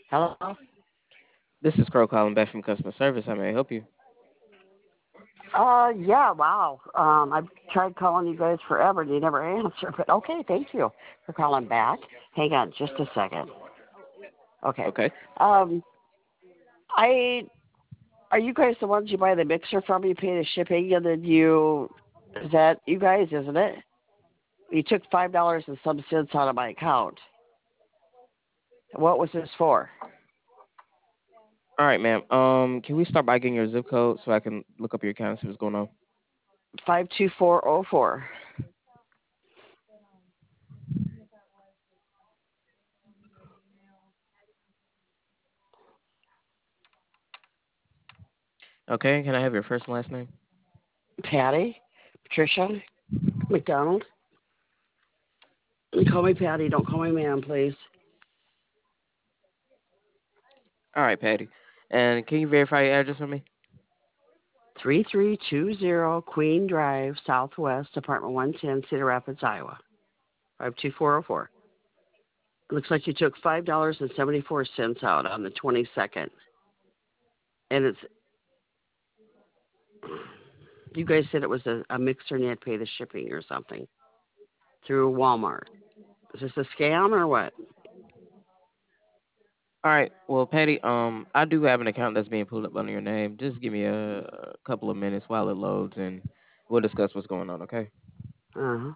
Hello? This is Crow calling back from customer service. How may I help you? Yeah, wow. I've tried calling you guys forever and you never answer, but okay, thank you for calling back. Hang on just a second. Okay. Okay. Um, I, are you guys the ones you buy the mixer from? You pay the shipping and then is that you guys, isn't it? You took $5 and some cents out of my account. What was this for? All right, ma'am. Can we start by getting your zip code so I can look up your account and see what's going on? 52404. Okay. Can I have your first and last name? Patty? Patricia? McDonald? Call me Patty, don't call me ma'am, please. All right, Patty. And can you verify your address for me? 3320 Queen Drive, Southwest, Apartment 110, Cedar Rapids, Iowa. 52404. It looks like you took $5.74 out on the 22nd. And you guys said it was a mixer and you had to pay the shipping or something through Walmart. Is this a scam or what? All right. Well, Patty, I do have an account that's being pulled up under your name. Just give me a couple of minutes while it loads, and we'll discuss what's going on. Okay. Uh-huh.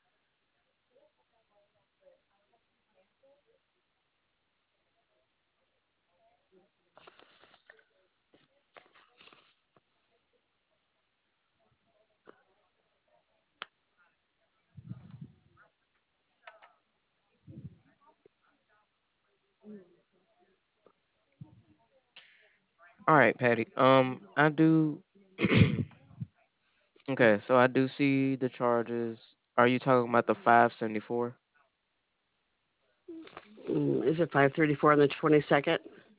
All right, Patty. I do. Okay, so I do see the charges. Are you talking about the 574? Is it 534 on the 22nd?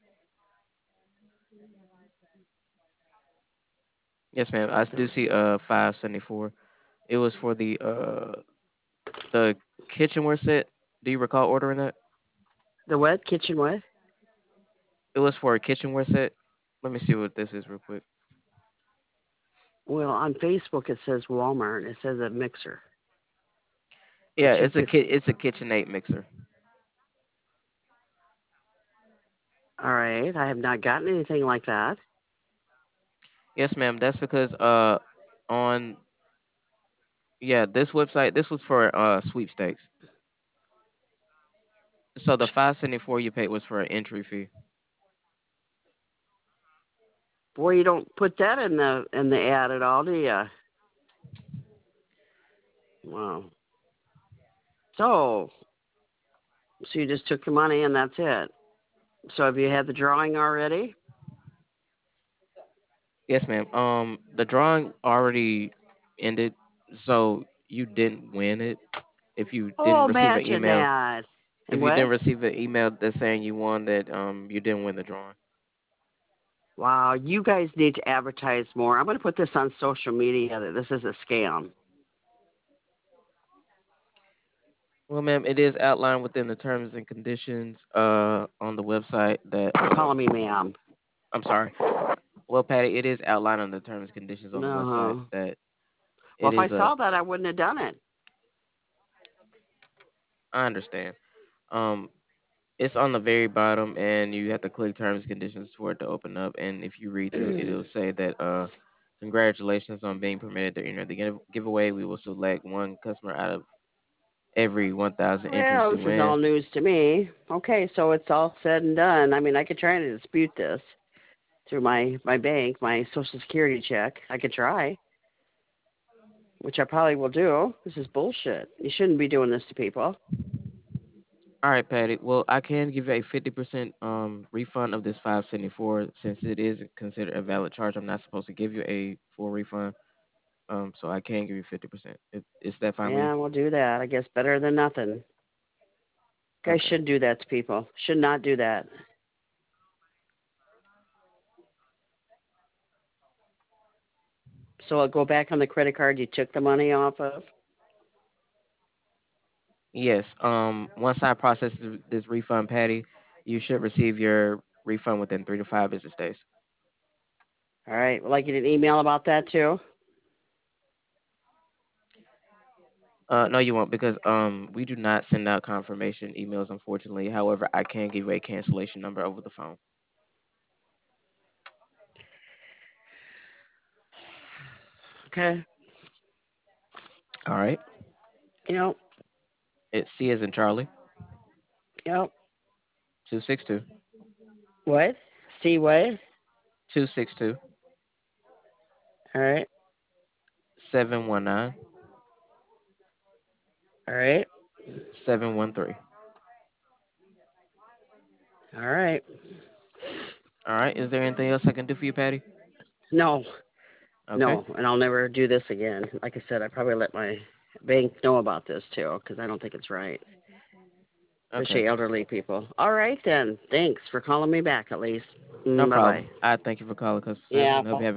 Yes, ma'am. I do see 574. It was for the kitchenware set. Do you recall ordering that? The what? Kitchen what? It was for a kitchenware set. Let me see what this is real quick. Well, on Facebook it says Walmart. It says a mixer. Yeah, But you could, it's a KitchenAid mixer. all right. I have not gotten anything like that. Yes, ma'am. That's because on yeah, this was for sweepstakes. So the 574 you paid was for an entry fee. Boy, you don't put that in the ad at all, do you? Wow. So, so you just took the money and that's it. So have you had the drawing already? Yes, ma'am. The drawing already ended, so you didn't win it. If you didn't Oh, receive an imagine email, that. And if you what? didn't receive an email that's saying you won that, you didn't win the drawing. Wow, you guys need to advertise more. I'm going to put this on social media that this is a scam. Well, ma'am, it is outlined within the terms and conditions on the website that You're calling me ma'am. I'm sorry. Well, Patty, it is outlined on the terms and conditions on the website No. that Well, it if I is a. saw that, I wouldn't have done it. I understand. Um, it's on the very bottom, and you have to click terms and conditions for it to open up. And if you read through, it'll say that congratulations on being permitted to enter the giveaway. We will select one customer out of every 1,000 entries Well, to this is all win. news to me. Okay, so it's all said and done. I mean, I could try to dispute this through my bank, my Social Security check. I could try, which I probably will do. This is bullshit. You shouldn't be doing this to people. All right, Patty. Well, I can give you a 50% refund of this 574 since it is considered a valid charge. I'm not supposed to give you a full refund. So I can give you 50%. Is that fine with you? Yeah, we'll do that. I guess better than nothing. Guys Okay. shouldn't do that to people. Should not do that. So I'll go back on the credit card you took the money off of. Yes. Once I process this refund, Patty, You should receive your refund within 3 to 5 business days. All right. Will I get an email about that too? No, you won't because we do not send out confirmation emails, unfortunately. However, I can give you a cancellation number over the phone. Okay. All right. Yep. It's C as in Charlie, Yep. 262 What? See what? 262 All right. 719 All right. 713. All right. All right. Is there anything else I can do for you, Patty? No. Okay. No. And I'll never do this again. Like I said, I probably let my bank know about this too because I don't think it's right, Okay. especially elderly people. All right then. Thanks for calling me back at least. No Bye bye. problem. I thank you for calling customer service Yeah. and hope you have